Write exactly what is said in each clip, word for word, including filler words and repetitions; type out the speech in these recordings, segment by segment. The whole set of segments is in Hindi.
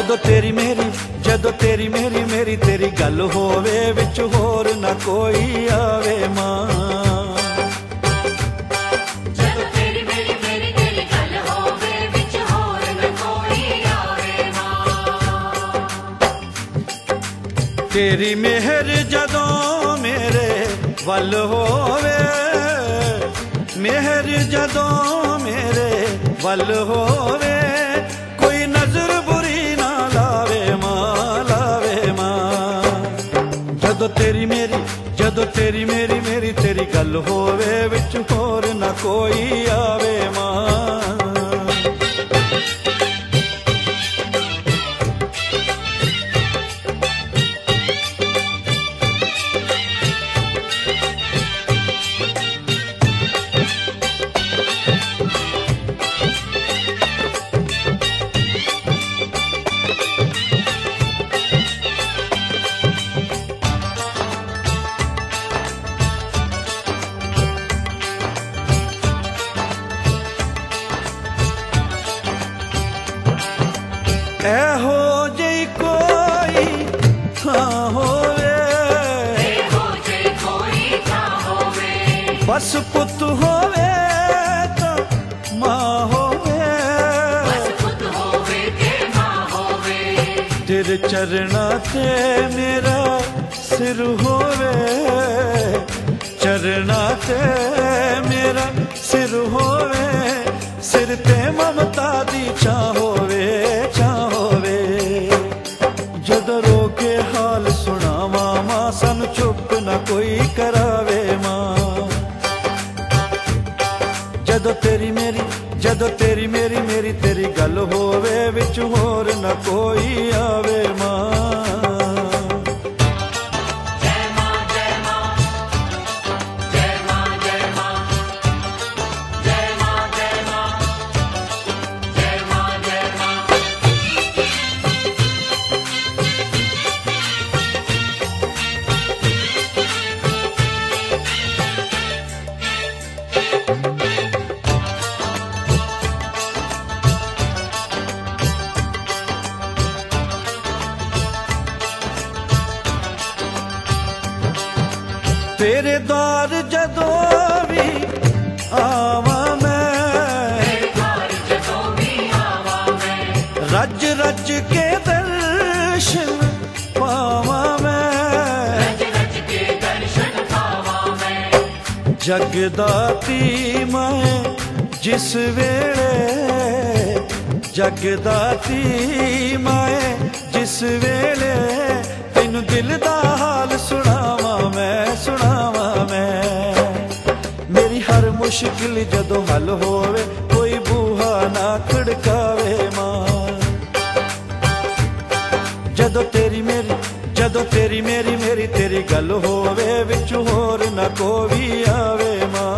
जदों तेरी मेरी जदों तेरी मेरी मेरी तेरी गल होवे विच होर ना कोई आवे मां। तेरी मेहर जदों मेरे वल होवे, मेहर जदों मेरे वल होवे, कोई नजर बुरी ना लावे मां, लावे मां। जदों तेरी मेरी जदों तेरी मेरी मेरी तेरी गल होवे विच होर ना कोई आवे मां। एहो जई कोई थां होवे, एहो जई कोई थां होवे, बस पुत होवे तो मां होवे, बस पुत होवे ते मां होवे। तेरे चरना ते मेरा सिर होवे, चरना ते मेरा सिर होवे, सिर ते ममता दी छां होवे, छां होवे। जदों रो के हाल सुनावा मां सानू चुप ना कोई करावे मां। जदों तेरी मेरी जदों तेरी मेरी मेरी तेरी गल होवे विच होर ना कोई आवे मां। तेरे द्वार जदों भी आवा मैं, जदों भी आवा मैं, रज रज के दर्शन पावा मैं, रज रज के दर्शन पावा मैं। जगदाती मैं जिस वेले, जगदाती मैं जिस वेले, तेनू दिल दा हाल सुनावा मैं, सुनावा मैं। मेरी हर मुश्किल जदों हल होवे, कोई बूहा ना खड़कावे मां। जदों तेरी मेरी जदों तेरी मेरी मेरी तेरी गल होवे विच होर ना कोई आवे मां।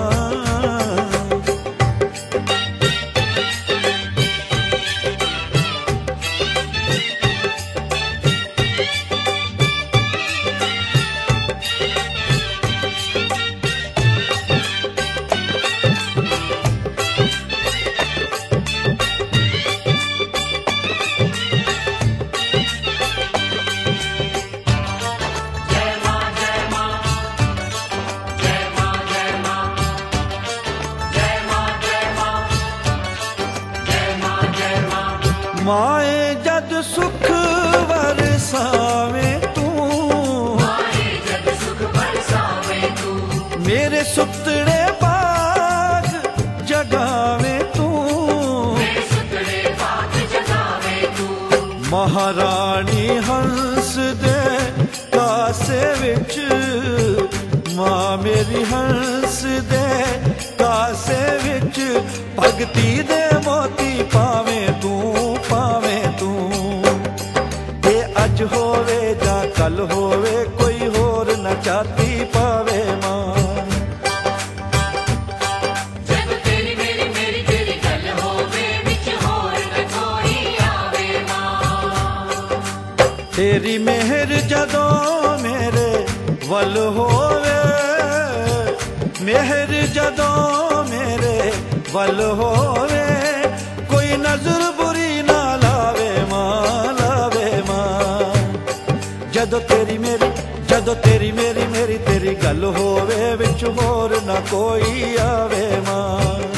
माए जद सुख बरसावे तू, माए जद सुख बरसावे तू, मेरे सुतड़े बाग जगावे तू, मेरे सुतड़े बाग जगावे तू। महारानी हंस दे कासे विच, मां मेरी हंस दे कासे विच, भगती दे मोती पावे तू, पावे तू। ये अज होवे जा कल होवे, कोई होर न चाहती पावे मां। जब तेरी मेरी मेरी तेरी गल होवे विच होर न कोई आवे मां। तेरी मेहर जदों मेरे वल होवे, मेहर जदों मेरे वल होवे, कोई नजर बुरी ना लावे मां, लावे ਜਦੋਂ ਤੇਰੀ ਮੇਰੀ ਜਦੋਂ ਤੇਰੀ ਮੇਰੀ ਮੇਰੀ ਤੇਰੀ ਗੱਲ ਹੋਵੇ ਵਿੱਚ ਹੋਰ ਨਾ ਕੋਈ ਆਵੇ ਮਾਂ।